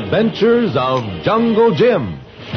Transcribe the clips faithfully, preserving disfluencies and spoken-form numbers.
Adventures of Jungle Jim.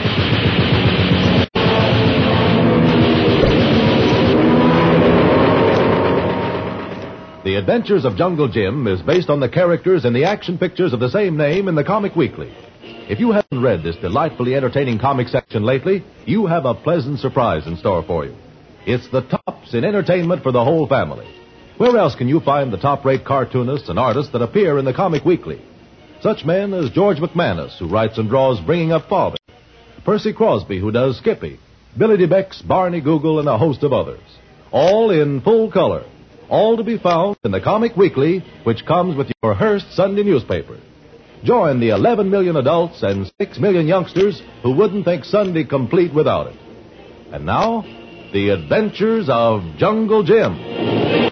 The Adventures of Jungle Jim is based on the characters in the action pictures of the same name in the Comic Weekly. If you haven't read this delightfully entertaining comic section lately, you have a pleasant surprise in store for you. It's the tops in entertainment for the whole family. Where else can you find the top-rate cartoonists and artists that appear in the Comic Weekly? Such men as George McManus, who writes and draws Bringing Up Father, Percy Crosby, who does Skippy, Billy DeBeck's Barney Google, and a host of others. All in full color. All to be found in the Comic Weekly, which comes with your Hearst Sunday newspaper. Join the eleven million adults and six million youngsters who wouldn't think Sunday complete without it. And now, The Adventures of Jungle Jim.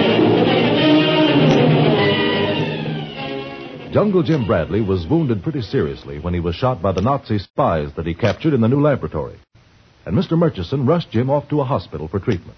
Jungle Jim Bradley was wounded pretty seriously when he was shot by the Nazi spies that he captured in the new laboratory. And Mister Murchison rushed Jim off to a hospital for treatment.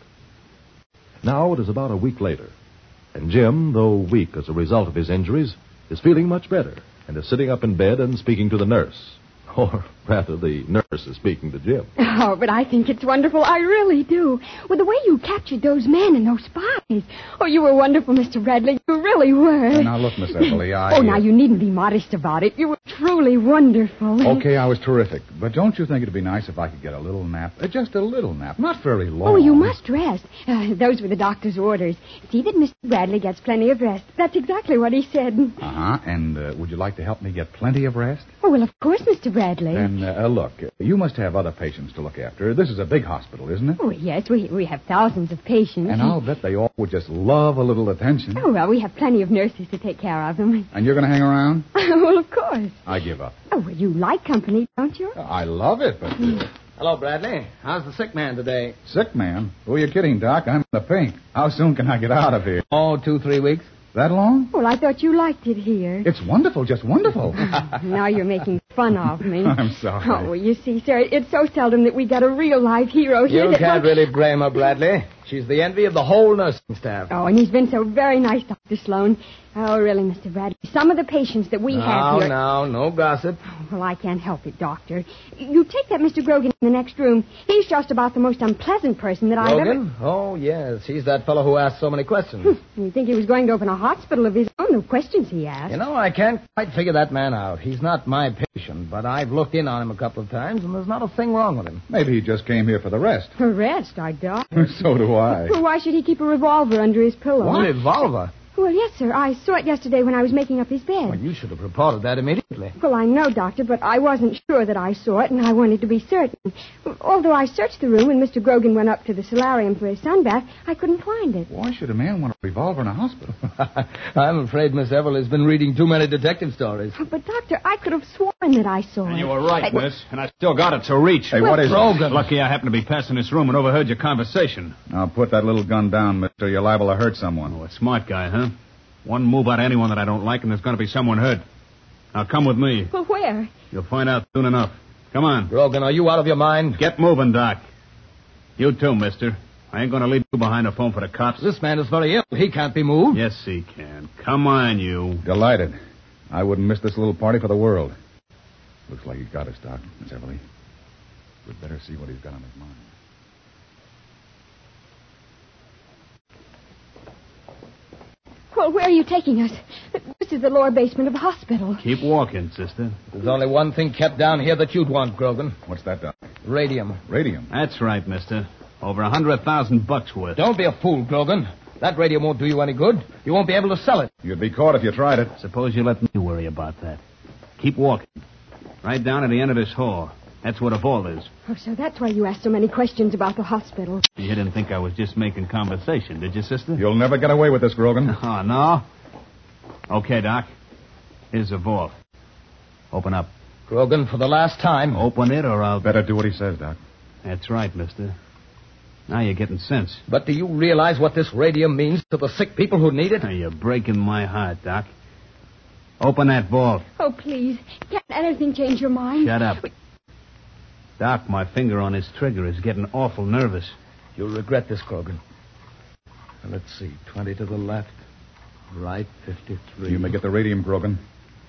Now it is about a week later, and Jim, though weak as a result of his injuries, is feeling much better and is sitting up in bed and speaking to the nurse. Or, rather, the nurse is speaking to Jim. Oh, but I think it's wonderful. I really do. With the way you captured those men and those spies. Oh, you were wonderful, Mister Bradley. You really were. Uh, now, look, Miss Everly, I... Oh, now, you needn't be modest about it. You were truly wonderful. Okay, I was terrific. But don't you think it'd be nice if I could get a little nap? Uh, just a little nap. Not very long. Oh, you must rest. Uh, those were the doctor's orders. See that Mister Bradley gets plenty of rest. That's exactly what he said. Uh-huh. And uh, would you like to help me get plenty of rest? Oh, well, of course, Mister Bradley. And, uh, look, you must have other patients to look after. This is a big hospital, isn't it? Oh, yes, we we have thousands of patients. And I'll bet they all would just love a little attention. Oh, well, we have plenty of nurses to take care of them. And you're going to hang around? Well, of course. I give up. Oh, well, you like company, don't you? I love it, but... Uh... Hello, Bradley. How's the sick man today? Sick man? Who are you kidding, Doc? I'm in the pink. How soon can I get out of here? Oh, two, three weeks. That long? Well, I thought you liked it here. It's wonderful, just wonderful. Now you're making fun of me. I'm sorry. Oh, well, you see, sir, it's so seldom that we get a real live hero here. You that can't one... really blame her, Bradley. She's the envy of the whole nursing staff. Oh, and he's been so very nice, Doctor Sloan. Oh, really, Mister Bradley. Some of the patients that we no, have here... No, no, no gossip. Well, I can't help it, Doctor. You take that Mister Grogan in the next room. He's just about the most unpleasant person that I've ever... Grogan? Oh, yes. He's that fellow who asks so many questions. You think he was going to open a hospital of his own? The questions he asked. You know, I can't quite figure that man out. He's not my patient, but I've looked in on him a couple of times, and there's not a thing wrong with him. Maybe he just came here for the rest. For rest, I doubt. So do I. Well, why should he keep a revolver under his pillow? What? A revolver? Well, yes, sir. I saw it yesterday when I was making up his bed. Well, you should have reported that immediately. Well, I know, Doctor, but I wasn't sure that I saw it, and I wanted to be certain. Although I searched the room when Mister Grogan went up to the solarium for his sunbath, I couldn't find it. Why should a man want a revolver in a hospital? I'm afraid Miss Everly's been reading too many detective stories. But, Doctor, I could have sworn that I saw and it. you were right, I... miss. And I still got it, so reach. Hey, what is Grogan. it? Lucky I happened to be passing this room and overheard your conversation. Now, put that little gun down, mister. You're liable to hurt someone. Oh, a smart guy, huh? One move out of anyone that I don't like, and there's going to be someone hurt. Now, come with me. Well, where? You'll find out soon enough. Come on. Grogan, are you out of your mind? Get moving, Doc. You too, mister. I ain't going to leave you behind the phone for the cops. This man is very ill. He can't be moved. Yes, he can. Come on, you. Delighted. I wouldn't miss this little party for the world. Looks like he got us, Doc, Miss Everly. We'd better see what he's got on his mind. Well, where are you taking us? This is the lower basement of the hospital. Keep walking, sister. There's only one thing kept down here that you'd want, Grogan. What's that, Doc? Radium. Radium? That's right, mister. Over a hundred thousand bucks worth. Don't be a fool, Grogan. That radium won't do you any good. You won't be able to sell it. You'd be caught if you tried it. Suppose you let me worry about that. Keep walking. Right down at the end of this hall. That's where the vault is. Oh, so that's why you asked so many questions about the hospital. You didn't think I was just making conversation, did you, sister? You'll never get away with this, Grogan. Oh, no? Okay, Doc. Here's the vault. Open up. Grogan, for the last time. Open it or I'll... Better do what he says, Doc. That's right, mister. Now you're getting sense. But do you realize what this radium means to the sick people who need it? Now, you're breaking my heart, Doc. Open that vault. Oh, please. Can't anything change your mind? Shut up. But... Doc, my finger on his trigger is getting awful nervous. You'll regret this, Grogan. Now, let's see. Twenty to the left. Right, fifty-three. You may get the radium, Grogan.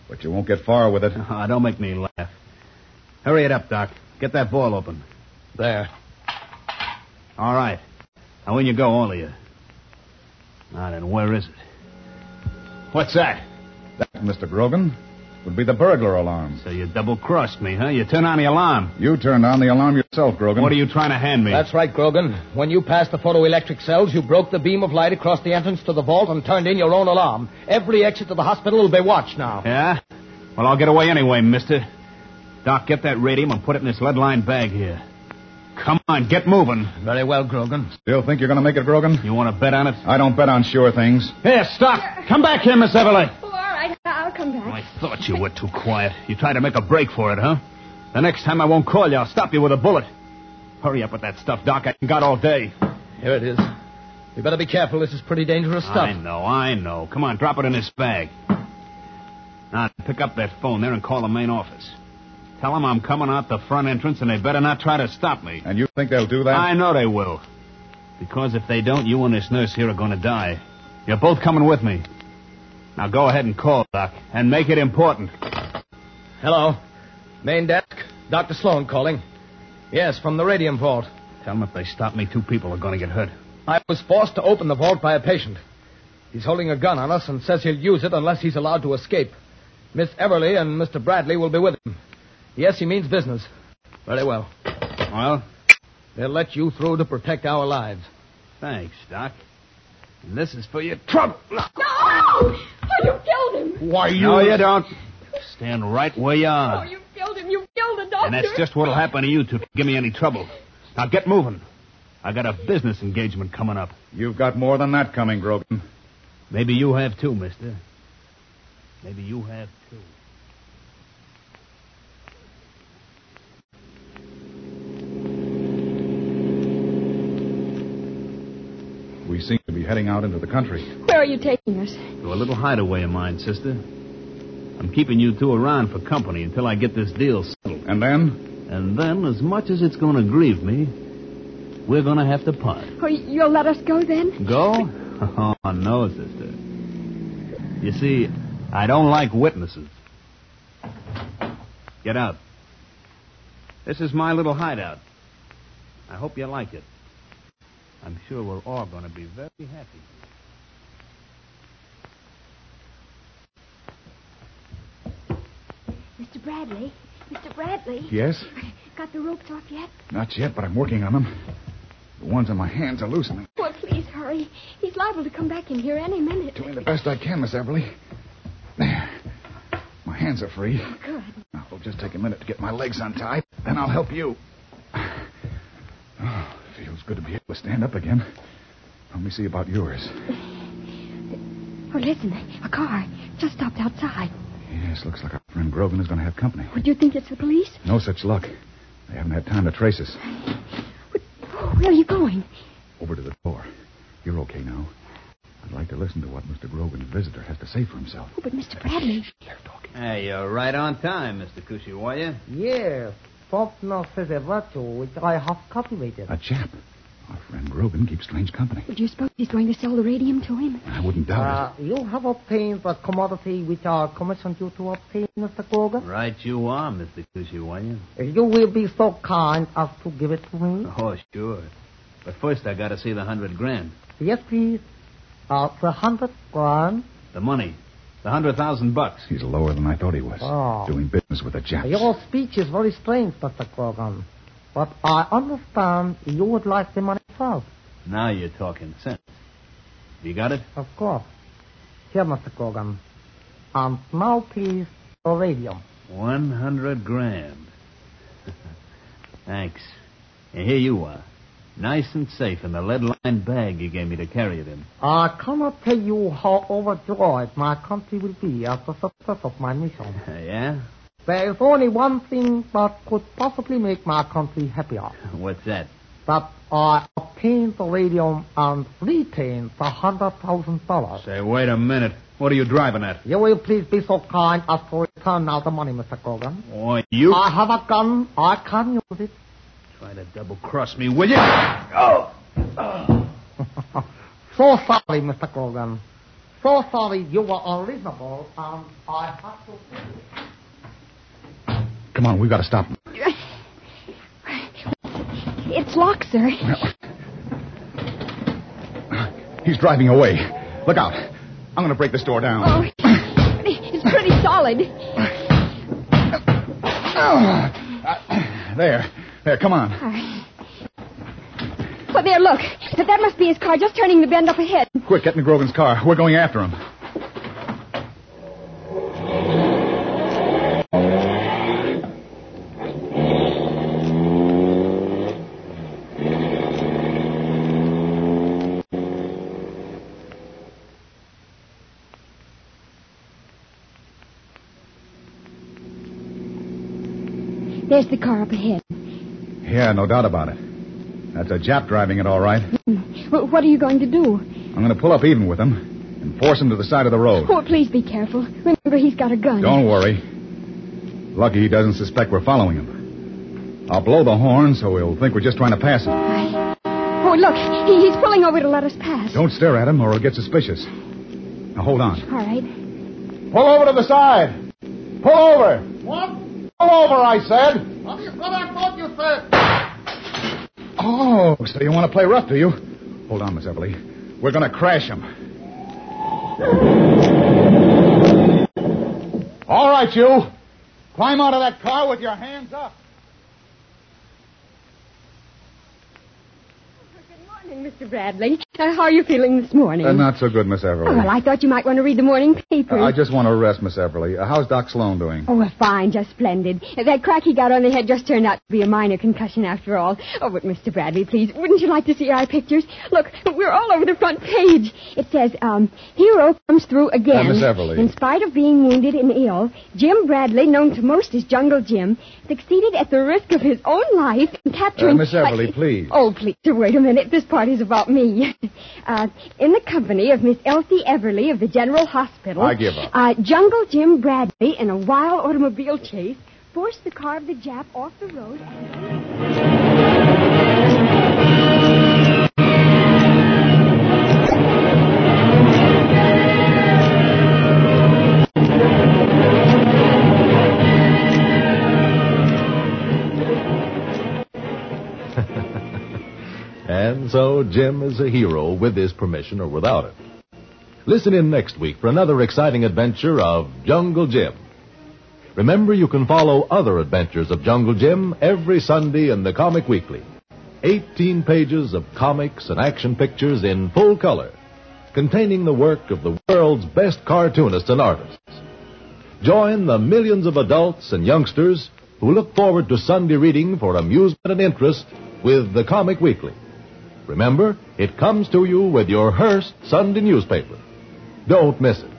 But you won't get far with it. Oh, don't make me laugh. Hurry it up, Doc. Get that ball open. There. All right. Now, in you go, all of you. Now, then, where is it? What's that? That, Mister Grogan, would be the burglar alarm. So you double-crossed me, huh? You turned on the alarm. You turned on the alarm yourself, Grogan. What are you trying to hand me? That's right, Grogan. When you passed the photoelectric cells, you broke the beam of light across the entrance to the vault and turned in your own alarm. Every exit to the hospital will be watched now. Yeah? Well, I'll get away anyway, mister. Doc, get that radium and put it in this lead-lined bag here. Come on, get moving. Very well, Grogan. Still think you're going to make it, Grogan? You want to bet on it? I don't bet on sure things. Here, stop. Come back here, Miss Everly. Oh, all right. I'll come back. I thought you were too quiet. You tried to make a break for it, huh? The next time I won't call you. I'll stop you with a bullet. Hurry up with that stuff, Doc. I ain't got all day. Here it is. You better be careful. This is pretty dangerous stuff. I know, I know. Come on, drop it in this bag. Now, pick up that phone there and call the main office. Tell them I'm coming out the front entrance and they better not try to stop me. And you think they'll do that? I know they will. Because if they don't, you and this nurse here are going to die. You're both coming with me. Now go ahead and call, Doc, and make it important. Hello. Main desk. Doctor Sloan calling. Yes, from the radium vault. Tell them if they stop me, two people are going to get hurt. I was forced to open the vault by a patient. He's holding a gun on us and says he'll use it unless he's allowed to escape. Miss Everly and Mister Bradley will be with him. Yes, he means business. Very well. Well? They'll let you through to protect our lives. Thanks, Doc. And this is for your trouble. No! Oh, you killed him. Why, you... No, you don't. Stand right where you are. Oh, you killed him. You killed the doctor. And that's just what'll happen to you two if you give me any trouble. Now get moving. I got a business engagement coming up. You've got more than that coming, Grogan. Maybe you have too, mister. Maybe you have too. We seem to be heading out into the country. Where are you taking us? To a little hideaway of mine, sister. I'm keeping you two around for company until I get this deal settled. And then? And then, as much as it's going to grieve me, we're going to have to part. Oh, you'll let us go then? Go? Oh, no, sister. You see, I don't like witnesses. Get out. This is my little hideout. I hope you like it. I'm sure we're all going to be very happy. Mister Bradley? Mister Bradley? Yes? Got the ropes off yet? Not yet, but I'm working on them. The ones on my hands are loosening. Oh, please hurry. He's liable to come back in here any minute. Doing the best I can, Miss Everly. There. My hands are free. Oh, good. Now, it'll just take a minute to get my legs untied. Then I'll help you. Oh, feels good to be able to stand up again. Let me see about yours. Oh, listen. A car just stopped outside. Yes, looks like our friend Grogan is going to have company. Would you think it's the police? No such luck. They haven't had time to trace us. Where are you going? Over to the door. You're okay now. I'd like to listen to what Mister Grogan's visitor has to say for himself. Oh, but Mister Bradley... They're talking. Hey, you're right on time, Mister Kushiwaya. Yes, Faulkner says a virtue which I have cultivated. A chap. Our friend Grogan keeps strange company. Would you suppose he's going to sell the radium to him? I wouldn't doubt Uh, you have obtained the commodity which I commissioned you to obtain, Mister Grogan. Right you are, Mister Kushiwaya. You will be so kind as to give it to me. Oh, sure. But first I got to see the hundred grand. Yes, please. Uh, the hundred grand. The money. The hundred thousand bucks. it. He's lower than I thought he was. Oh. Doing business with a Jap. Your speech is very strange, Mister Grogan. But I understand you would like the money first. Now you're talking sense. You got it? Of course. Here, Mister Grogan. And now, please, the radium. One hundred grand. Thanks. And here you are. Nice and safe in the lead-lined bag you gave me to carry it in. I cannot tell you how overjoyed my country will be at the success of my mission. Yeah? There is only one thing that could possibly make my country happier. What's that? That I obtain the radium and retain the hundred thousand dollars. Say, wait a minute. What are you driving at? You will please be so kind as to return now the money, Mister Grogan. Oh, you... I have a gun. I can use it. Try to double-cross me, will you? Oh! So sorry, Mister Grogan. so sorry you were unreasonable. Um, I have to... Come on, we've got to stop him. It's locked, sir. He's driving away. Look out. I'm going to break this door down. Oh, it's pretty solid. Uh, there. There, come on. All right. Oh, there, look. That must be his car just turning the bend up ahead. Quick, get in Grogan's car. We're going after him. There's the car up ahead. Yeah, no doubt about it. That's a Jap driving it, all right. Well, what are you going to do? I'm going to pull up even with him and force him to the side of the road. Oh, please be careful. Remember, he's got a gun. Don't worry. Lucky he doesn't suspect we're following him. I'll blow the horn so he'll think we're just trying to pass him. I... Oh, look. He, he's pulling over to let us pass. Don't stare at him or he'll get suspicious. Now, hold on. All right. Pull over to the side. Pull over. What? Pull over, I said. What, you, what I thought you said? Oh, so you want to play rough, do you? Hold on, Miss Everly. We're going to crash him. All right, you. Climb out of that car with your hands up. Good morning, Mister Bradley. Uh, how are you feeling this morning? Uh, not so good, Miss Everly. Oh, well, I thought you might want to read the morning paper. Uh, I just want to rest, Miss Everly. Uh, how's Doc Sloan doing? Oh, well, fine, just splendid. That crack he got on the head just turned out to be a minor concussion after all. Oh, but Mister Bradley, please, wouldn't you like to see our pictures? Look, we're all over the front page. It says, um, hero comes through again. Uh, Miss Everly. In spite of being wounded and ill, Jim Bradley, known to most as Jungle Jim, succeeded at the risk of his own life in capturing... Uh, Miss Everly, uh, please. Oh, please, wait a minute. This part is about me. uh, in the company of Miss Elsie Everly of the General Hospital... I give up. Uh, Jungle Jim Bradley, in a wild automobile chase, forced the car of the Jap off the road And so Jim is a hero with his permission or without it. Listen in next week for another exciting adventure of Jungle Jim. Remember, you can follow other adventures of Jungle Jim every Sunday in the Comic Weekly. Eighteen pages of comics and action pictures in full color, containing the work of the world's best cartoonists and artists. Join the millions of adults and youngsters who look forward to Sunday reading for amusement and interest with the Comic Weekly. Remember, it comes to you with your Hearst Sunday newspaper. Don't miss it.